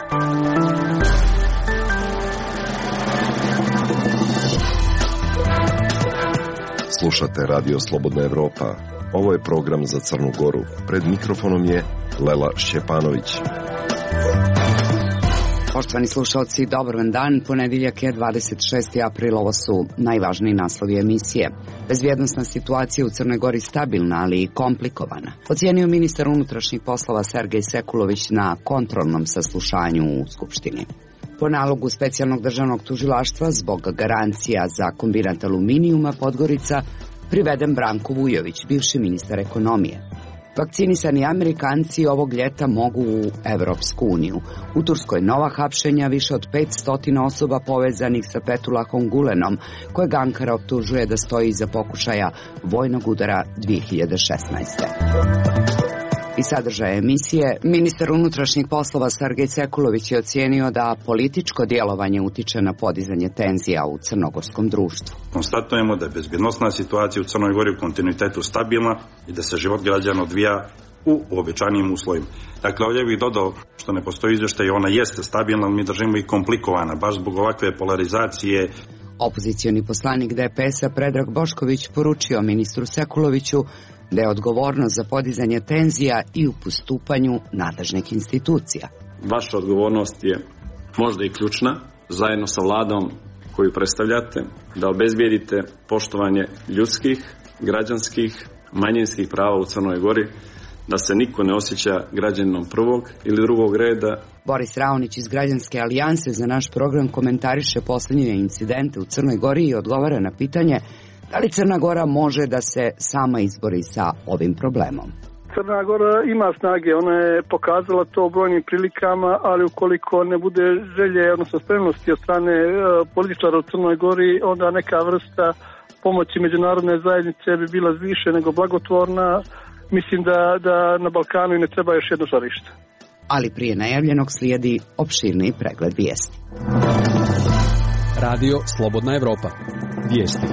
Slušate Radio Slobodna Evropa. Ovo je program za Crnu Goru. Pred mikrofonom je Lela Šćepanović. Poštovani slušalci, dobar vam dan. Ponedeljak je 26. april, ovo su najvažniji naslovi emisije. Bezbjednosna situacija u Crnoj Gori stabilna, ali i komplikovana, ocijenio ministar unutrašnjih poslova Sergej Sekulović na kontrolnom saslušanju u Skupštini. Po nalogu specijalnog državnog tužilaštva zbog garancija za kombinat aluminijuma Podgorica priveden Branko Vujović, bivši ministar ekonomije. Vakcinisani Amerikanci ovog ljeta mogu u Evropsku uniju. U Turskoj nova hapšenja, više od 500 osoba povezanih sa Fethullahom Gulenom, kojeg Ankara optužuje da stoji iza pokušaja vojnog udara 2016. I sadržaj emisije, ministar unutrašnjih poslova Sergej Sekulović je ocijenio da političko djelovanje utiče na podizanje tenzija u crnogorskom društvu. Konstatujemo da je bezbjednosna situacija u Crnoj Gori u kontinuitetu stabilna i da se život građana odvija u uobičajenim uslovima. Dakle, ovdje bih dodao, što ne postoji izvještaj, ona jeste stabilna, ali mi držimo i komplikovana, baš zbog ovakve polarizacije. Opozicioni poslanik DPS-a Predrag Bošković poručio ministru Sekuloviću da je odgovornost za podizanje tenzija i u postupanju nadležnih institucija. Vaša odgovornost je možda i ključna, zajedno sa vladom koju predstavljate, da obezbijedite poštovanje ljudskih, građanskih, manjinskih prava u Crnoj Gori, da se niko ne osjeća građaninom prvog ili drugog reda. Boris Raonić iz Građanske alijanse za naš program komentariše posljednje incidente u Crnoj Gori i odgovara na pitanje da li Crna Gora može da se sama izbori sa ovim problemom. Crna Gora ima snage, ona je pokazala to u brojnim prilikama, ali ukoliko ne bude želje, odnosno spremnosti od strane političara u Crnoj Gori, onda neka vrsta pomoći međunarodne zajednice bi bila više nego blagotvorna. Mislim da na Balkanu i ne treba još jedno žarište. Ali prije najavljenog slijedi opširni pregled vijesti. Radio Slobodna Evropa. Vijesti.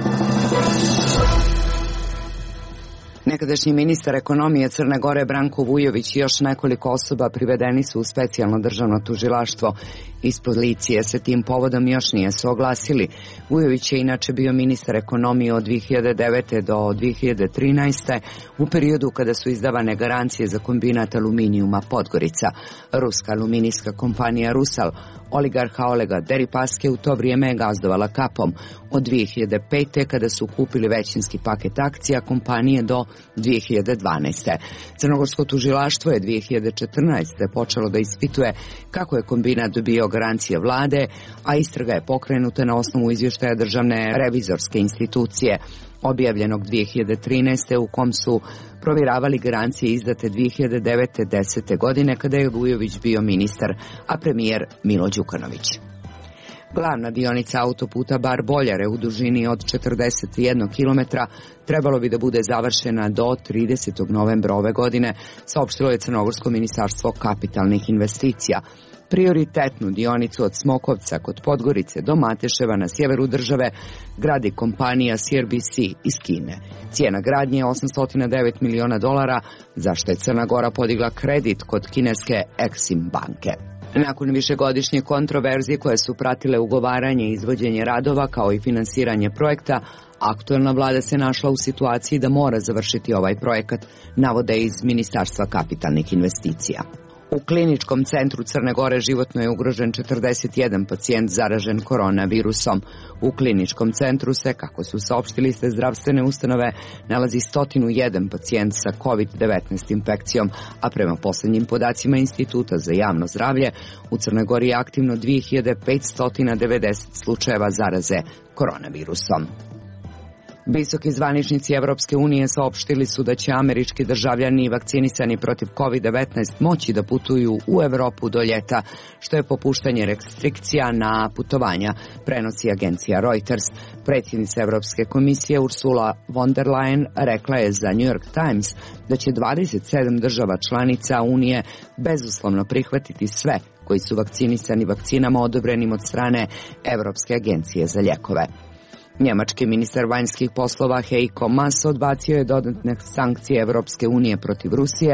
Nekadašnji ministar ekonomije Crne Gore Branko Vujović i još nekoliko osoba privedeni su u specijalno državno tužilaštvo. Iz policije se tim povodom još nije se oglasili. Vujović je inače bio ministar ekonomije od 2009. do 2013. u periodu kada su izdavane garancije za kombinat aluminijuma Podgorica. Ruska aluminijska kompanija Rusal, oligarha Olega Deripaske, u to vrijeme je gazdovala kapom. Od 2005. kada su kupili većinski paket akcija kompanije do 2012. Crnogorsko tužilaštvo je 2014. počelo da ispituje kako je kombinat dobio garancije vlade, a istraga je pokrenuta na osnovu izvještaja Državne revizorske institucije, objavljenog 2013. u kom su provjeravali garancije izdate 2009-10. godine kada je Vujović bio ministar, a premijer Milo Đukanović. Glavna dionica autoputa Bar-Boljare u dužini od 41 km trebalo bi da bude završena do 30. novembra ove godine, saopštilo je Crnogorsko ministarstvo kapitalnih investicija. Prioritetnu dionicu od Smokovca kod Podgorice do Mateševa na sjeveru države gradi kompanija CRBC iz Kine. Cijena gradnje je $809 miliona, za što je Crna Gora podigla kredit kod kineske Exim banke. Nakon višegodišnje kontroverzije koje su pratile ugovaranje i izvođenje radova kao i finansiranje projekta, aktuelna vlada se našla u situaciji da mora završiti ovaj projekat, navode iz Ministarstva kapitalnih investicija. U kliničkom centru Crne Gore životno je ugrožen 41 pacijent zaražen koronavirusom. U kliničkom centru se, kako su saopštili sve zdravstvene ustanove, nalazi 101 pacijent sa COVID-19 infekcijom, a prema posljednjim podacima Instituta za javno zdravlje, u Crnoj Gori je aktivno 2590 slučajeva zaraze koronavirusom. Visoki zvaničnici Evropske unije saopštili su da će američki državljani vakcinisani protiv COVID-19 moći da putuju u Evropu do ljeta, što je popuštanje restrikcija na putovanja, prenosi agencija Reuters. Predsjednica Evropske komisije Ursula von der Leyen rekla je za New York Times da će 27 država članica Unije bezuslovno prihvatiti sve koji su vakcinisani vakcinama odobrenim od strane Evropske agencije za lijekove. Njemački ministar vanjskih poslova Heiko Maas odbacio je dodatne sankcije Evropske unije protiv Rusije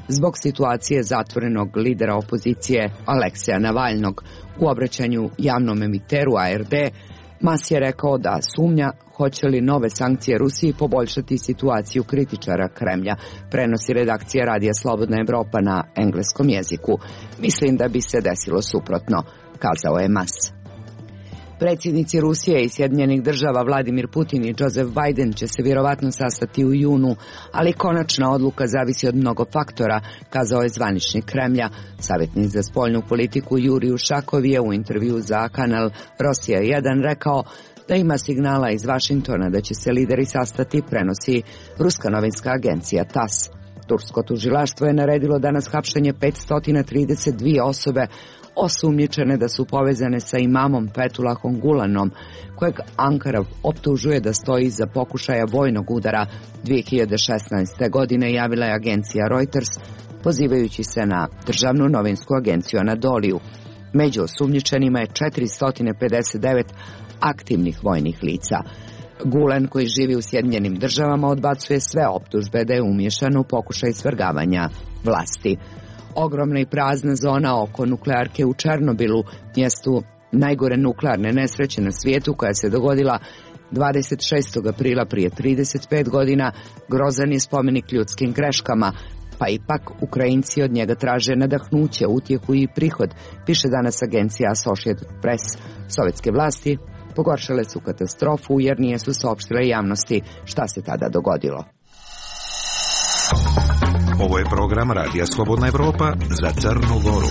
zbog situacije zatvorenog lidera opozicije Alekseja Navalnog. U obraćanju javnom emiteru ARD, Mas je rekao da sumnja hoće li nove sankcije Rusiji poboljšati situaciju kritičara Kremlja, prenosi redakcija Radija Slobodna Evropa na engleskom jeziku. Mislim da bi se desilo suprotno, kazao je Mas. Predsjednici Rusije i Sjedinjenih država Vladimir Putin i Joseph Biden će se vjerovatno sastati u junu, ali konačna odluka zavisi od mnogo faktora, kazao je zvaničnik Kremlja. Savjetnik za spoljnu politiku Jurij Ušakov je u intervju za kanal Rosija 1 rekao da ima signala iz Vašingtona da će se lideri sastati, prenosi ruska novinska agencija TASS. Tursko tužilaštvo je naredilo danas hapšenje 532 osobe osumnjičene da su povezane sa imamom Fethullahom Gulanom, kojeg Ankara optužuje da stoji iza pokušaja vojnog udara 2016. godine, javila je agencija Reuters, pozivajući se na državnu novinsku agenciju Anadoliju. Među osumnjičenima je 459 aktivnih vojnih lica. Gulen, koji živi u Sjedinjenim državama, odbacuje sve optužbe da je umiješan u pokušaj svrgavanja vlasti. Ogromna i prazna zona oko nuklearke u Černobilu, mjestu najgore nuklearne nesreće na svijetu koja se dogodila 26. aprila prije 35 godina, grozan je spomenik ljudskim greškama, pa ipak Ukrajinci od njega traže nadahnuće, utjehu i prihod, piše danas agencija Associated Press. Sovjetske vlasti pogoršale su katastrofu jer nije su saopštile javnosti šta se tada dogodilo. Ovo je program Radija Slobodna Evropa za Crnu Goru.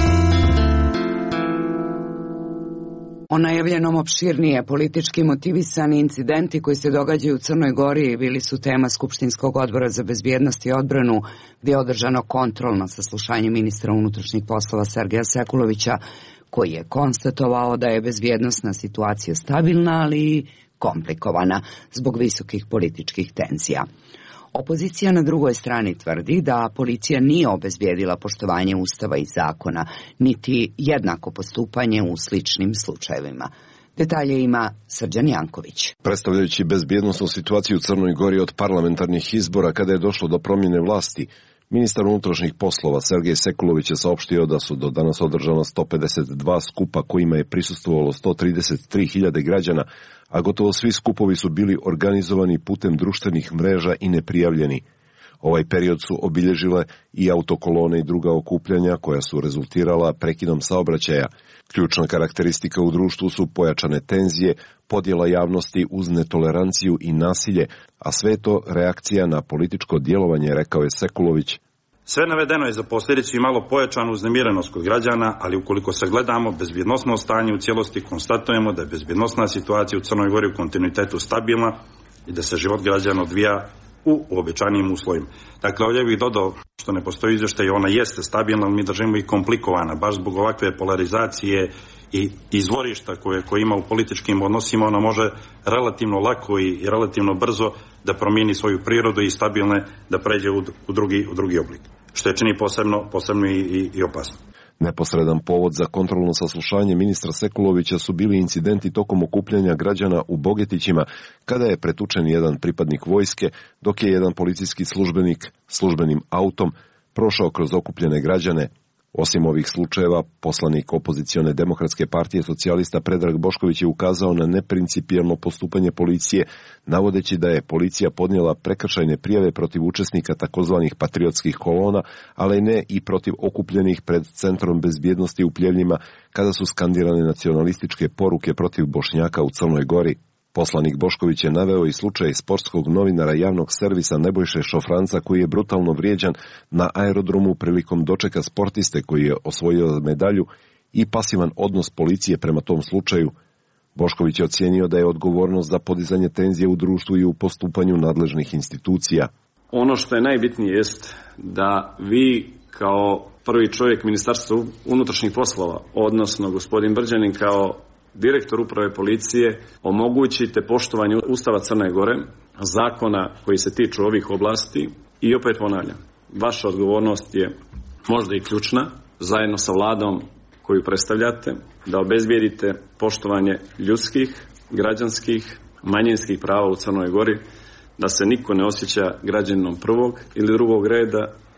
O najavljenom opširnije politički motivisani incidenti koji se događaju u Crnoj Gori bili su tema Skupštinskog odbora za bezbjednost i odbranu, gdje je održano kontrolno saslušanje ministra unutrašnjih poslova Sergeja Sekulovića, koji je konstatovao da je bezbjednosna situacija stabilna, ali i komplikovana zbog visokih političkih tenzija. Opozicija na drugoj strani tvrdi da policija nije obezbijedila poštovanje Ustava i zakona, niti jednako postupanje u sličnim slučajevima. Detalje ima Srđan Janković. Predstavljajući bezbjednosnu situaciju u Crnoj Gori od parlamentarnih izbora kada je došlo do promjene vlasti, ministar unutrašnjih poslova Sergej Sekulović je saopštio da su do danas održana 152 skupa kojima je prisustvovalo 133.000 građana, a gotovo svi skupovi su bili organizovani putem društvenih mreža i neprijavljeni. Ovaj period su obilježile i autokolone i druga okupljanja koja su rezultirala prekidom saobraćaja. Ključna karakteristika u društvu su pojačane tenzije, podjela javnosti uz netoleranciju i nasilje, a sve to reakcija na političko djelovanje, rekao je Sekulović. Sve navedeno je za posljedicu i malo pojačanu uznemirenost kod građana, ali ukoliko sagledamo bezbjednosno stanje u cijelosti, konstatujemo da je bezbjednosna situacija u Crnoj Gori u kontinuitetu stabilna i da se život građana odvija u uobičajenim uslovima. Dakle, ovdje bih dodao, što ne postoji izvještaj, ona jeste stabilna, ali mi držimo i komplikovana, baš zbog ovakve polarizacije i izvorišta koje ima u političkim odnosima. Ona može relativno lako i relativno brzo da promijeni svoju prirodu i stabilne da pređe u drugi oblik, što je čini posebno i opasno. Neposredan povod za kontrolno saslušanje ministra Sekulovića su bili incidenti tokom okupljanja građana u Bogetićima, kada je pretučen jedan pripadnik vojske, dok je jedan policijski službenik službenim autom prošao kroz okupljene građane. Osim ovih slučajeva, poslanik opozicione Demokratske partije socijalista Predrag Bošković je ukazao na neprincipijelno postupanje policije, navodeći da je policija podnijela prekršajne prijave protiv učesnika takozvanih patriotskih kolona, ali ne i protiv okupljenih pred Centrom bezbjednosti u Pljevljima, kada su skandirane nacionalističke poruke protiv Bošnjaka u Crnoj Gori. Poslanik Bošković je naveo i slučaj sportskog novinara javnog servisa Nebojše Šofranca, koji je brutalno vrijeđan na aerodromu prilikom dočeka sportiste koji je osvojio medalju, i pasivan odnos policije prema tom slučaju. Bošković je ocijenio da je odgovornost za podizanje tenzije u društvu i u postupanju nadležnih institucija. Ono što je najbitnije jest da vi kao prvi čovjek Ministarstva unutrašnjih poslova, odnosno gospodin Brđanin kao direktor uprave policije, omogućite poštovanje Ustava Crne Gore, zakona koji se tiču ovih oblasti, i opet ponavljam, vaša odgovornost je možda i ključna, zajedno sa vladom koju predstavljate, da obezbijedite poštovanje ljudskih, građanskih, manjinskih prava u Crnoj Gori, da se niko ne osjeća građaninom prvog ili drugog reda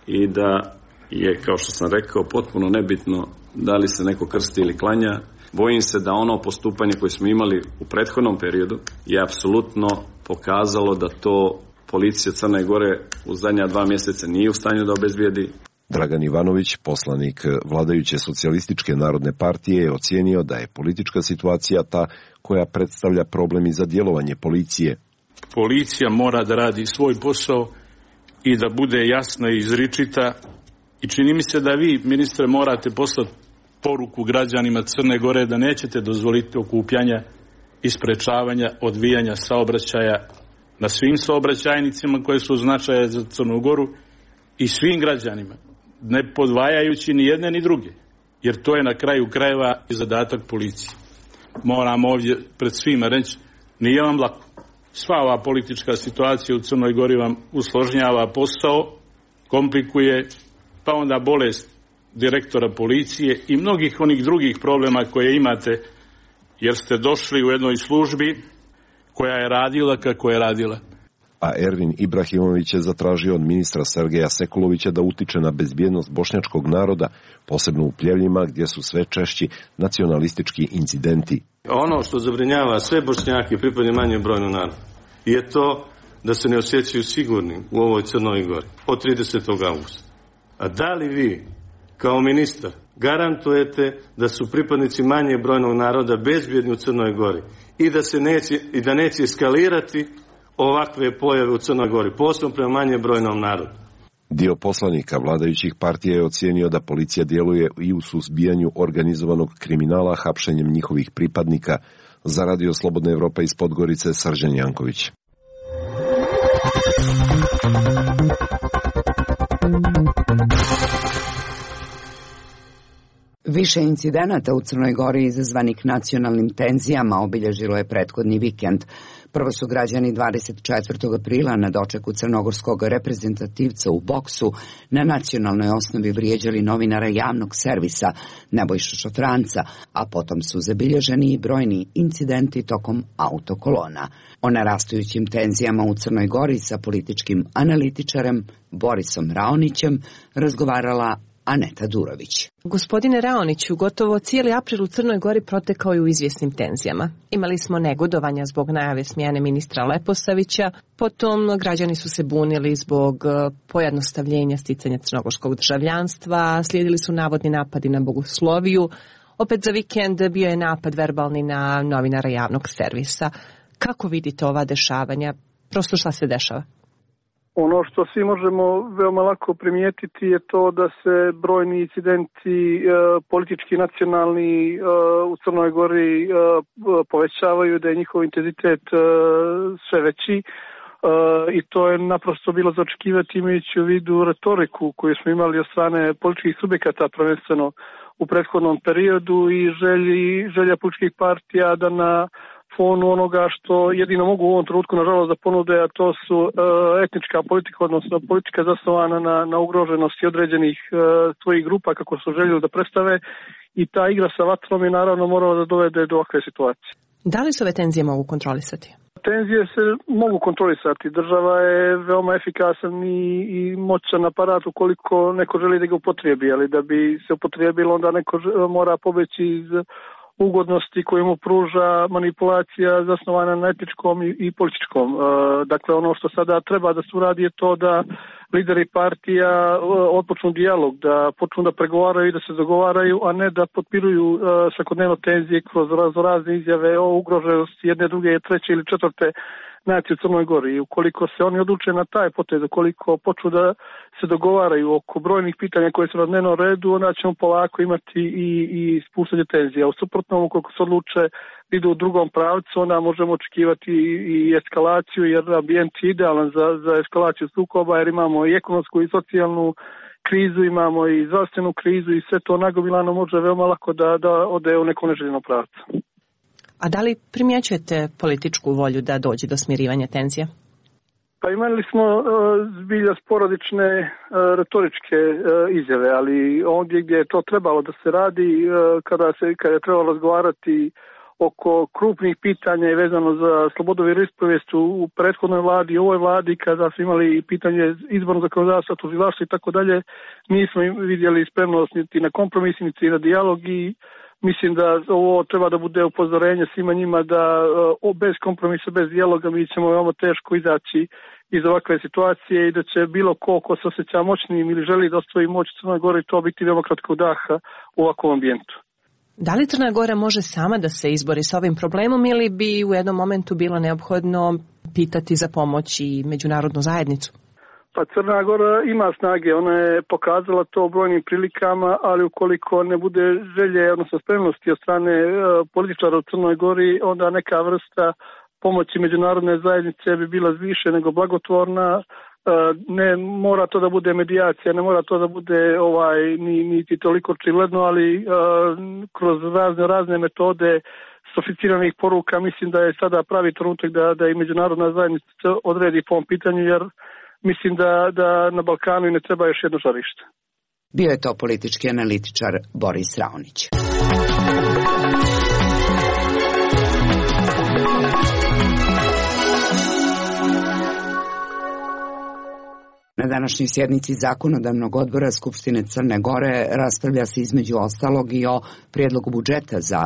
i da je, kao što sam rekao, potpuno nebitno da li se neko krsti ili klanja. Bojim se da ono postupanje koje smo imali u prethodnom periodu je apsolutno pokazalo da to policija Crne Gore u zadnja 2 mjeseca nije u stanju da obezbijedi. Dragan Ivanović, poslanik vladajuće socijalističke narodne partije, je ocijenio da je politička situacija ta koja predstavlja problem i za djelovanje policije. Policija mora da radi svoj posao i da bude jasna i izričita. I čini mi se da vi, ministre, morate poslati poruku građanima Crne Gore da nećete dozvoliti okupljanja i sprečavanja odvijanja saobraćaja na svim saobraćajnicima koje su značaje za Crnu Goru i svim građanima, ne podvajajući ni jedne ni druge, jer to je na kraju krajeva i zadatak policije. Moram ovdje pred svima reći, nije vam lako. Sva ova politička situacija u Crnoj Gori vam usložnjava posao, komplikuje, pa onda bolest direktora policije i mnogih onih drugih problema koje imate, jer ste došli u jednoj službi koja je radila kako je radila. A Ervin Ibrahimović je zatražio od ministra Sergeja Sekulovića da utiče na bezbjednost bošnjačkog naroda, posebno u Pljevljima gdje su sve češći nacionalistički incidenti. Ono što zabrinjava sve Bošnjake i pripadne manje brojnog naroda je to da se ne osjećaju sigurni u ovoj Crnoj Gori od 30. augusta. A da li vi kao ministar garantujete da su pripadnici manje brojnog naroda bezbjedni u Crnoj Gori i da neće eskalirati ovakve pojave u Crnoj Gori, posebno prema manje brojnom narodu? Dio poslanika vladajućih partija je ocijenio da policija djeluje i u suzbijanju organizovanog kriminala hapšenjem njihovih pripadnika. Za Radio Slobodna Evropa iz Podgorice, Srđan Janković. Više incidenata u Crnoj Gori izazvanih nacionalnim tenzijama obilježilo je prethodni vikend. Prvo su građani 24. aprila na dočeku crnogorskog reprezentativca u boksu na nacionalnoj osnovi vrijeđali novinara javnog servisa Nebojšu Šotranca, a potom su zabilježeni i brojni incidenti tokom autokolona. O narastajućim tenzijama u Crnoj Gori sa političkim analitičarem Borisom Raonićem razgovarala Aneta Durović. Gospodine Raoniću, gotovo cijeli april u Crnoj Gori protekao je u izvjesnim tenzijama. Imali smo negodovanja zbog najave smjene ministra Leposavića, potom građani su se bunili zbog pojednostavljenja sticanja crnogorskog državljanstva, slijedili su navodni napadi na bogosloviju, opet za vikend bio je napad verbalni na novinara javnog servisa. Kako vidite ova dešavanja? Prosto šta se dešava? Ono što svi možemo veoma lako primijetiti je to da se brojni incidenti politički nacionalni u Crnoj Gori povećavaju, da je njihov intenzitet sve veći i to je naprosto bilo za očekivati imajući u vidu retoriku koju smo imali od strane političkih subjekata prvenstveno u prethodnom periodu i želja političkih partija da na fonu onoga što jedino mogu u ovom trenutku nažalost da ponude, a to su etnička politika, odnosno politika zasnovana na ugroženosti određenih svojih grupa kako su željeli da predstave, i ta igra sa vatrom je naravno morala da dovede do ovakve situacije. Da li se ove tenzije mogu kontrolisati? Tenzije se mogu kontrolisati. Država je veoma efikasan i moćan aparat ukoliko neko želi da ga upotrijebi, ali da bi se upotrijebilo onda neko mora pobeći iz ugodnosti koju mu pruža manipulacija zasnovana na etničkom i političkom. Dakle, ono što sada treba da se uradi je to da lideri partija otpočnu dijalog, da počnu da pregovaraju i da se dogovaraju, a ne da potpiruju svakodnevno tenzije kroz razne izjave o ugroženosti jedne, druge, treće ili četvrte nacije u Crnoj Gori. I ukoliko se oni odluče na taj potez, ukoliko počnu da se dogovaraju oko brojnih pitanja koje su na dnevnom redu, onda ćemo polako imati i spuštanje tenzija. U suprotnom, ukoliko se odluče da idu u drugom pravcu, onda možemo očekivati i eskalaciju, jer ambijent je idealan za eskalaciju sukoba, jer imamo i ekonomsku i socijalnu krizu, imamo i zdravstvenu krizu i sve to nagomilano može veoma lako da ode u neko neželjeno pravcu. A da li primjećujete političku volju da dođe do smirivanja tenzija? Pa imali smo zbilja sporadične retoričke izjave, ali ondje gdje je to trebalo da se radi, kada je trebalo razgovarati oko krupnih pitanja i vezano za slobodu vjeroispovijesti u prethodnoj vladi i ovoj vladi, kada smo imali pitanje izbornog zakonodavstva, tužilaštva i tako dalje, nismo vidjeli spremnost niti na kompromis, niti na dijalog i mislim da ovo treba da bude upozorenje svima njima da bez kompromisa, bez dijaloga mi ćemo veoma teško izaći iz ovakve situacije i da će bilo ko se osjeća moćnim ili želi da ostvari moć u Crnoj Gori, to biti veoma kratkog daha u ovakvom ambijentu. Da li Crna Gora može sama da se izbori s ovim problemom ili bi u jednom momentu bilo neophodno pitati za pomoć i međunarodnu zajednicu? Pa Crna Gora ima snage, ona je pokazala to u brojnim prilikama, ali ukoliko ne bude želje, odnosno spremnosti od strane političara u Crnoj Gori, onda neka vrsta pomoći međunarodne zajednice bi bila više nego blagotvorna. Ne mora to da bude medijacija, ne mora to da bude niti toliko očigledno, ali kroz razne metode sofisticiranih poruka mislim da je sada pravi trenutak da i međunarodna zajednica odredi po ovom pitanju, jer mislim da na Balkanu i ne treba još jedno žarište. Bio je to politički analitičar Boris Raonić. Na današnjoj sjednici Zakonodavnog odbora Skupštine Crne Gore raspravlja se između ostalog i o prijedlogu budžeta za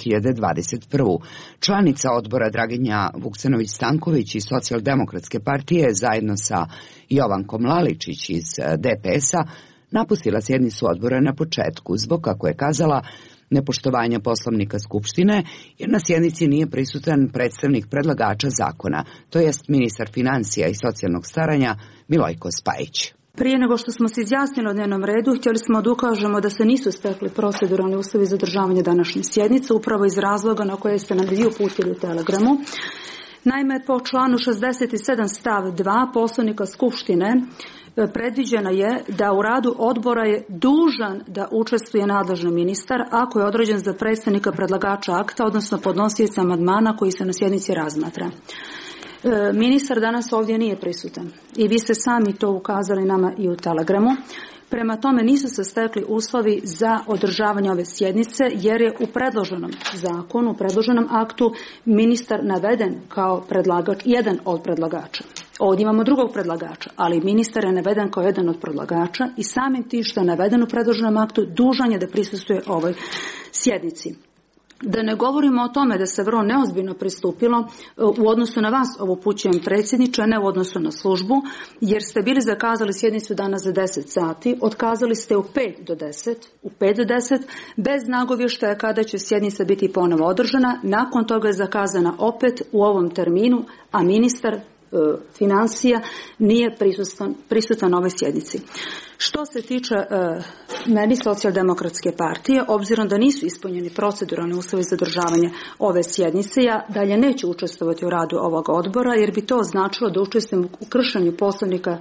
2021. Članica odbora Draginja Vuksanović-Stanković iz Socijaldemokratske partije zajedno sa Jovankom Laličić iz DPS-a napustila sjednicu odbora na početku zbog, kako je kazala, nepoštovanja Poslovnika Skupštine, jer na sjednici nije prisutan predstavnik predlagača zakona, to jest ministar financija i socijalnog staranja Milojko Spajić. Prije nego što smo se izjasnili o dnevnom redu, htjeli smo da ukažemo da se nisu stekli proceduralni uslovi za održavanje današnje sjednice, upravo iz razloga na koje ste nam vi uputili u telegramu. Naime, po članu 67 stav 2 Poslovnika Skupštine predviđeno je da u radu odbora je dužan da učestvuje nadležni ministar ako je određen za predstavnika predlagača akta, odnosno podnosioca amandmana koji se na sjednici razmatra. Ministar danas ovdje nije prisutan i vi ste sami to ukazali nama i u telegramu. Prema tome nisu se stekli uslovi za održavanje ove sjednice jer je u predloženom zakonu, u predloženom aktu ministar naveden kao predlagač, jedan od predlagača. Ovdje imamo drugog predlagača, ali ministar je naveden kao jedan od predlagača i samim tim što je naveden u predloženom aktu dužan je da prisustvuje ovoj sjednici. Da ne govorimo o tome da se vrlo neozbiljno pristupilo u odnosu na vas, ovo upućujem predsjedniče, ne u odnosu na službu, jer ste bili zakazali sjednicu danas za 10 sati, otkazali ste u 5 do 10, bez nagovještaja kada će sjednica biti ponovo održana, nakon toga je zakazana opet u ovom terminu, a ministar financija nije prisutan ovoj sjednici. Što se tiče meni Socijaldemokratske partije, obzirom da nisu ispunjeni proceduralni uslovi za održavanje ove sjednice, ja dalje neću učestvovati u radu ovog odbora, jer bi to značilo da učestvujem u kršenju Poslovnika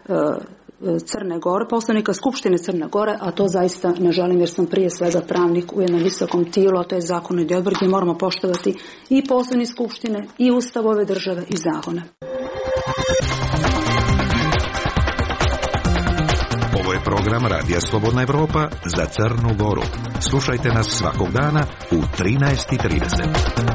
Crne Gore, Poslovnika Skupštine Crne Gore, a to zaista ne želim jer sam prije svega pravnik u jednom visokom tijelu, a to je zakonodavni odbor gdje moramo poštovati i Poslovnik Skupštine i Ustav ove države i zakone. Ovo je program Radija Slobodna Evropa za Crnu Goru. Slušajte nas svakog dana u 13:30.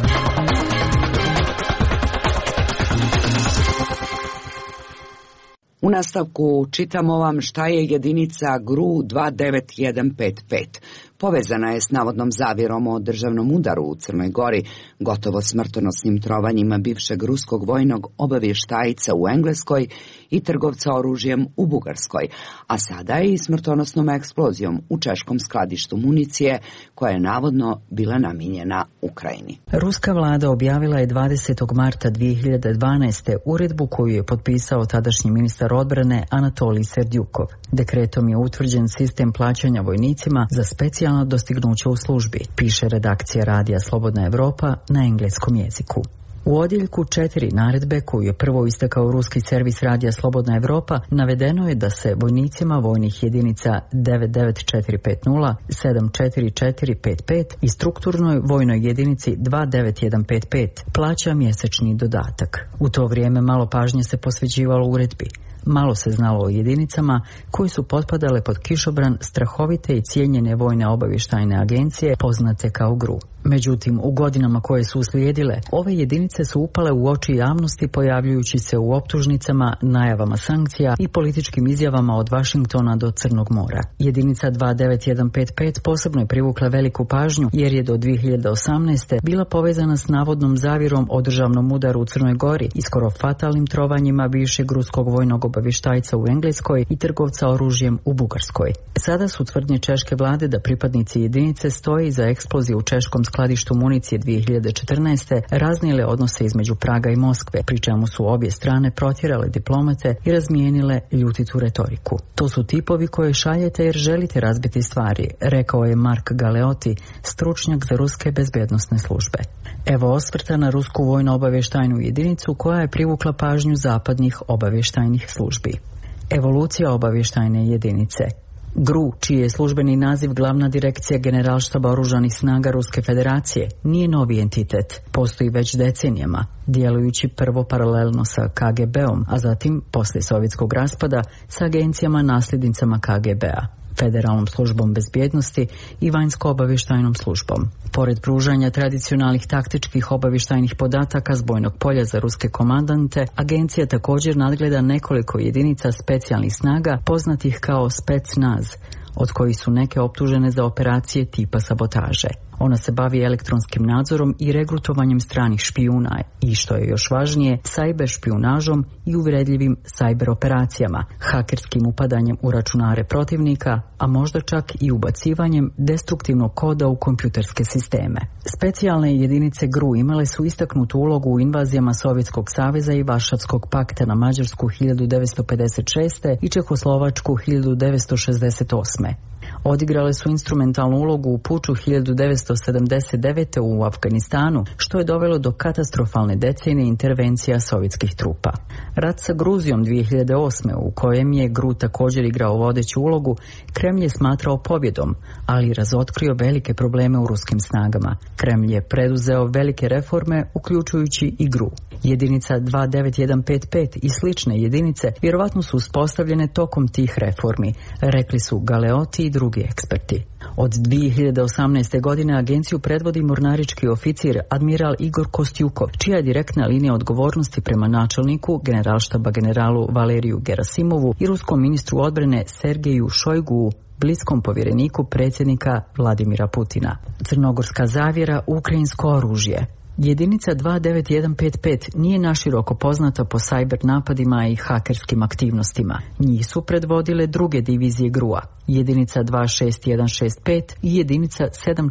U nastavku čitamo vam šta je jedinica GRU 29155. Povezana je s navodnom zavjerom o državnom udaru u Crnoj Gori, gotovo smrtonosnim trovanjima bivšeg ruskog vojnog obavještajca u Engleskoj i trgovca oružjem u Bugarskoj, a sada i smrtonosnom eksplozijom u češkom skladištu municije koja je navodno bila namijenjena Ukrajini. Ruska vlada objavila je 20. marta 2012. uredbu koju je potpisao tadašnji ministar odbrane Anatolij Serdjukov. Dekretom je utvrđen sistem plaćanja vojnicima za specijalno dostignuće u službi, piše redakcija Radija Slobodna Evropa na engleskom jeziku. U odjeljku 4 naredbe koju je prvo istakao ruski servis Radija Slobodna Evropa navedeno je da se vojnicima vojnih jedinica 99450, 74455 i strukturnoj vojnoj jedinici 29155 plaća mjesečni dodatak. U to vrijeme malo pažnje se posvećivalo uredbi. Malo se znalo o jedinicama koji su potpadale pod kišobran strahovite i cijenjene vojne obavještajne agencije poznate kao GRU. Međutim, u godinama koje su uslijedile, ove jedinice su upale u oči javnosti pojavljujući se u optužnicama, najavama sankcija i političkim izjavama od Vašingtona do Crnog mora. Jedinica 29155 posebno je privukla veliku pažnju jer je do 2018. bila povezana s navodnom zavjerom o državnom udaru u Crnoj Gori i skoro fatalnim trovanjima bivšeg ruskog vojnog obavještajca u Engleskoj i trgovca oružjem u Bugarskoj. Sada su tvrdnje češke vlade da pripadnici jedinice stoje iza eksplozije u češkom skladištu municije 2014. raznijele odnose između Praga i Moskve, pri čemu su obje strane protjerale diplomate i razmijenile ljutitu retoriku. To su tipovi koje šaljete jer želite razbiti stvari, rekao je Mark Galeotti, stručnjak za ruske bezbjednosne službe. Evo osvrta na rusku vojno-obavještajnu jedinicu koja je privukla pažnju zapadnih obavještajnih službi. Evolucija obavještajne jedinice. GRU, čiji je službeni naziv glavna direkcija Generalštaba oružanih snaga Ruske federacije, nije novi entitet. Postoji već decenijama, djelujući prvo paralelno sa KGB-om, a zatim, poslije sovjetskog raspada, sa agencijama nasljednicama KGB-a, Federalnom službom bezbjednosti i vanjsko-obavještajnom službom. Pored pružanja tradicionalnih taktičkih obavještajnih podataka s bojnog polja za ruske komandante, agencija također nadgleda nekoliko jedinica specijalnih snaga poznatih kao Specnaz, od kojih su neke optužene za operacije tipa sabotaže. Ona se bavi elektronskim nadzorom i regrutovanjem stranih špijuna i, što je još važnije, sajber špijunažom i uvredljivim sajber operacijama, hakerskim upadanjem u računare protivnika, a možda čak i ubacivanjem destruktivnog koda u kompjuterske sisteme. Specijalne jedinice GRU imale su istaknutu ulogu u invazijama Sovjetskog saveza i Varšavskog pakta na Mađarsku 1956. i Čehoslovačku 1968. Odigrale su instrumentalnu ulogu u puču 1979. u Afganistanu, što je dovelo do katastrofalne decenije intervencija sovjetskih trupa. Rat sa Gruzijom 2008. u kojem je GRU također igrao vodeću ulogu, Kremlj je smatrao pobjedom, ali razotkrio velike probleme u ruskim snagama. Kremlj je preduzeo velike reforme, uključujući i GRU. Jedinica 29155 i slične jedinice vjerovatno su uspostavljene tokom tih reformi, rekli su Galeotti i drugi eksperti. Od 2018. godine agenciju predvodi mornarički oficir admiral Igor Kostjukov, čija je direktna linija odgovornosti prema načelniku Generalštaba generalu Valeriju Gerasimovu i ruskom ministru odbrane Sergeju Šojgu, bliskom povjereniku predsjednika Vladimira Putina. Crnogorska zavjera, ukrajinsko oružje. Jedinica 29155 nije naširoko poznata po sajber napadima i hakerskim aktivnostima. Njih su predvodile druge divizije GRU-a, jedinica 26165 i jedinica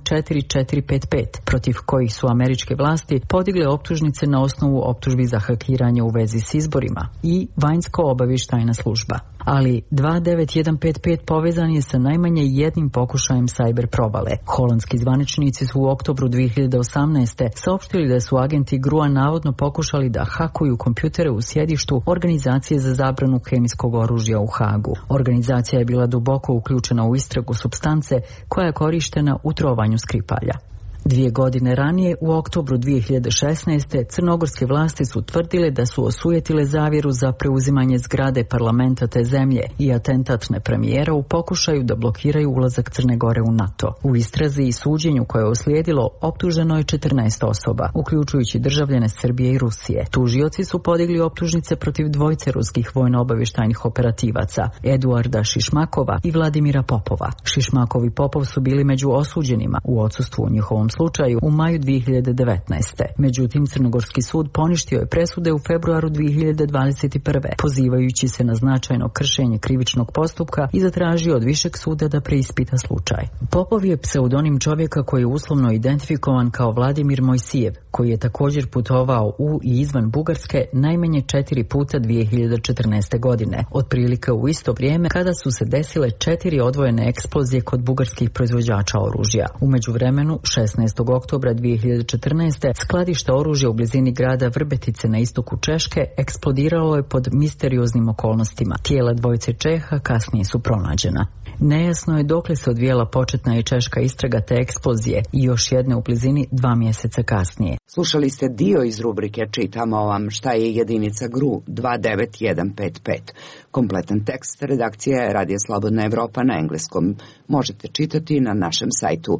74455, protiv kojih su američke vlasti podigle optužnice na osnovu optužbi za hakiranje u vezi s izborima i vanjsko-obavještajna služba. Ali 29155 povezan je sa najmanje jednim pokušajem sajber provale. Holandski zvaničnici su u oktobru 2018. saopštili da su agenti GRU-a navodno pokušali da hakuju kompjutere u sjedištu Organizacije za zabranu kemijskog oružja u Hagu. Organizacija je bila duboko uključena u istragu supstance koja je korištena u trovanju Skripalja. 2 godine ranije, u oktobru 2016. crnogorske vlasti su tvrdile da su osujetile zavjeru za preuzimanje zgrade parlamenta te zemlje i atentat premijera u pokušaju da blokiraju ulazak Crne Gore u NATO. U istrazi i suđenju koje je uslijedilo optuženo je 14 osoba, uključujući državljane Srbije i Rusije. Tužioci su podigli optužnice protiv dvojce ruskih vojno-obavještajnih operativaca, Eduarda Šišmakova i Vladimira Popova. Šišmakov i Popov su bili među osuđenima u odsustvu u njihovom slučaju u maju 2019. Međutim, Crnogorski sud poništio je presude u februaru 2021. pozivajući se na značajno kršenje krivičnog postupka i zatražio od višeg suda da preispita slučaj. Popov je pseudonim čovjeka koji je uslovno identifikovan kao Vladimir Mojsijev, koji je također putovao u i izvan Bugarske najmanje 4 puta 2014. godine, otprilike u isto vrijeme kada su se desile 4 odvojene eksplozije kod bugarskih proizvođača oružja. U međuvremenu, 16. oktobra 2014. skladište oružja u blizini grada Vrbetice na istoku Češke eksplodiralo je pod misterioznim okolnostima. Tijela dvojice Čeha kasnije su pronađena. Nejasno je dokle se odvijela početna i češka istraga te eksplozije i još jedne u blizini 2 mjeseca kasnije. Slušali ste dio iz rubrike Čitamo vam šta je jedinica GRU 29155. Kompletan tekst redakcije Radija Slobodna Evropa na engleskom možete čitati na našem sajtu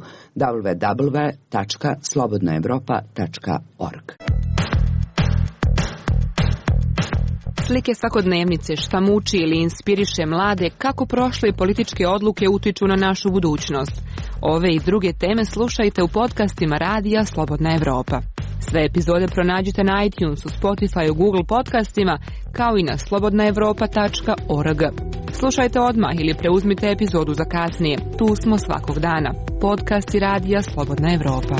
www.slobodnaevropa.org. Slike svakodnevnice, šta muči ili inspiriše mlade, kako prošle političke odluke utiču na našu budućnost. Ove i druge teme slušajte u podcastima Radija Slobodna Evropa. Sve epizode pronađite na iTunesu, Spotify, Google podcastima, kao i na slobodnaevropa.org. Slušajte odmah ili preuzmite epizodu za kasnije. Tu smo svakog dana. Podcasti Radija Slobodna Evropa.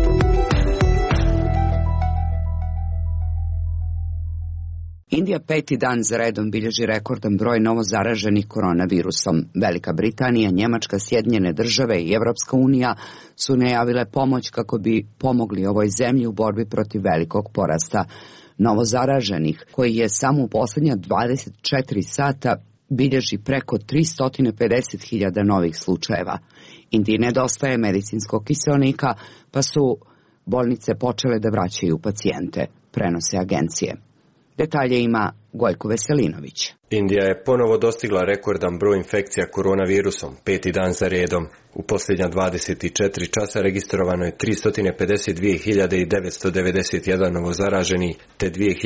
Indija 5. dan za redom bilježi rekordan broj novozaraženih koronavirusom. Velika Britanija, Njemačka, Sjedinjene države i Evropska unija su najavile pomoć kako bi pomogli ovoj zemlji u borbi protiv velikog porasta novozaraženih, koji je samo u posljednja 24 sata bilježi preko 350.000 novih slučajeva. Indiji nedostaje medicinskog kiseonika, pa su bolnice počele da vraćaju pacijente, prenose agencije. Detalje ima Gojko Veselinović. Indija je ponovo dostigla rekordan broj infekcija koronavirusom, 5. dan za redom. U posljednja 24 časa registrovano je 352.991 novozaraženi te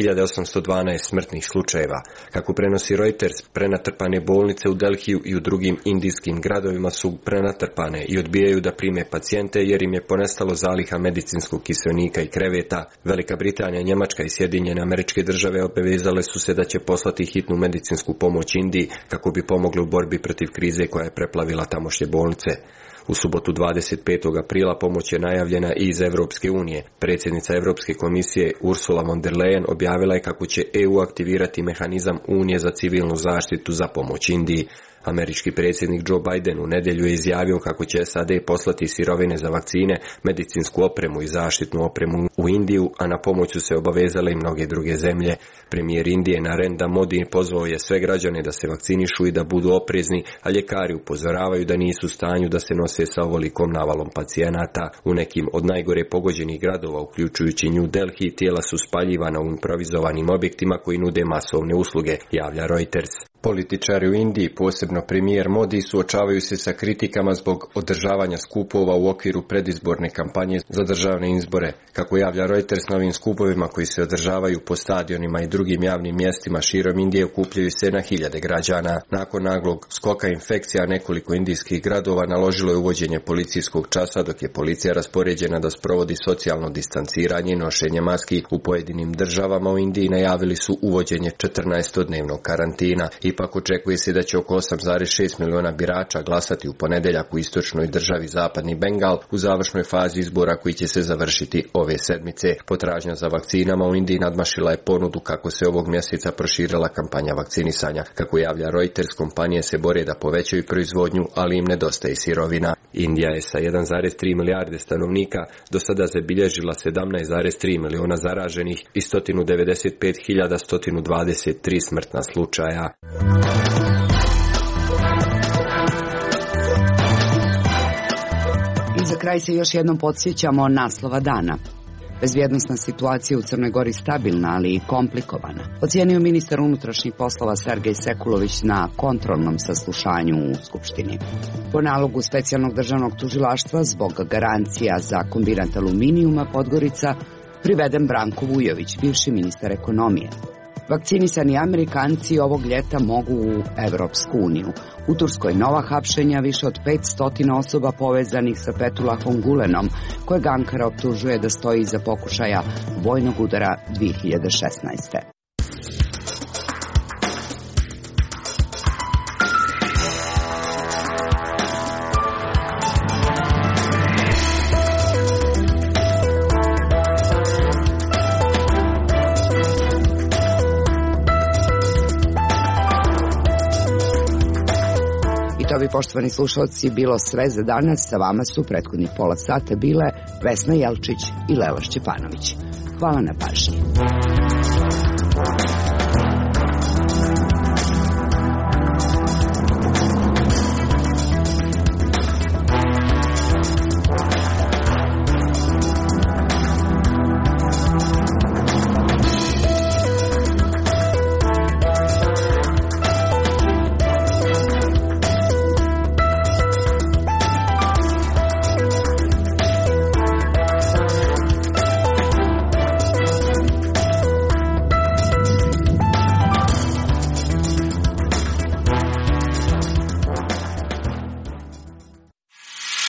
2.812 smrtnih slučajeva. Kako prenosi Reuters, prenatrpane bolnice u Delhiju i u drugim indijskim gradovima su prenatrpane i odbijaju da prime pacijente jer im je ponestalo zaliha medicinskog kiseonika i kreveta. Velika Britanija, Njemačka i Sjedinjene Američke Države obavezale su se da će poslati hitnu medicinsku pomoć Indiji kako bi pomogli u borbi protiv krize koja je preplavila tamošnje bolnice. U subotu 25. aprila pomoć je najavljena i iz Evropske unije. Predsjednica Europske komisije Ursula von der Leyen objavila je kako će EU aktivirati mehanizam Unije za civilnu zaštitu za pomoć Indiji. Američki predsjednik Joe Biden u nedjelju je izjavio kako će SAD poslati sirovine za vakcine, medicinsku opremu i zaštitnu opremu u Indiju, a na pomoć su se obavezale i mnoge druge zemlje. Premijer Indije Narendra Modi pozvao je sve građane da se vakcinišu i da budu oprezni, a ljekari upozoravaju da nisu u stanju da se nose sa ovolikom navalom pacijenata. U nekim od najgore pogođenih gradova, uključujući New Delhi, tijela su spaljivana u improvizovanim objektima koji nude masovne usluge, javlja Reuters. Političari u Indiji, posebno premijer Modi, suočavaju se sa kritikama zbog održavanja skupova u okviru predizborne kampanje za državne izbore. Kako javlja Reuters, na ovim skupovima koji se održavaju po stadionima i drugim javnim mjestima širom Indije okupljaju se na hiljade građana. Nakon naglog skoka infekcija, nekoliko indijskih gradova naložilo je uvođenje policijskog časa, dok je policija raspoređena da sprovodi socijalno distanciranje i nošenje maski. U pojedinim državama u Indiji najavili su uvođenje 14-dnevnog karantina. Ipak očekuje se da će oko 8,6 miliona birača glasati u ponedjeljak u istočnoj državi Zapadni Bengal u završnoj fazi izbora koji će se završiti ove sedmice. Potražnja za vakcinama u Indiji nadmašila je ponudu kako se ovog mjeseca proširila kampanja vakcinisanja. Kako javlja Reuters, kompanije se bore da povećaju proizvodnju, ali im nedostaje sirovina. Indija je sa 1,3 milijarde stanovnika do sada zabilježila 17,3 miliona zaraženih i 195.123 smrtna slučaja. I za kraj se još jednom podsjećamo naslova dana. Bezbjednosna situacija u Crnoj Gori stabilna, ali i komplikovana, ocijenio ministar unutrašnjih poslova Sergej Sekulović na kontrolnom saslušanju u Skupštini. Po nalogu specijalnog državnog tužilaštva zbog garancija za kombinat aluminijuma Podgorica priveden Branko Vujović, bivši ministar ekonomije. Vakcinisani Amerikanci ovog ljeta mogu u Evropsku uniju. U Turskoj nova hapšenja, više od 500 osoba povezanih sa Fethullahom Gulenom, kojeg Ankara optužuje da stoji iza pokušaja vojnog udara 2016. To bi, poštovani slušalci, bilo sve za danas. Sa vama su prethodnih pola sata bile Vesna Jelčić i Lela Šćepanović. Hvala na pažnji.